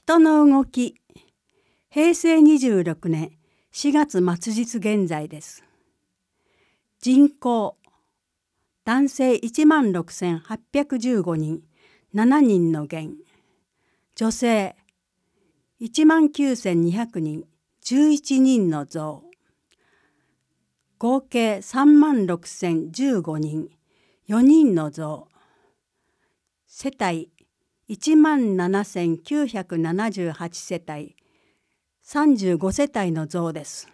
人の動き、平成26年4月末日現在です。人口、男性16,815人、7人の減。女性、19,200人、11人の増。合計36,015人、4人の増。世帯、17,978世帯、35世帯の増です。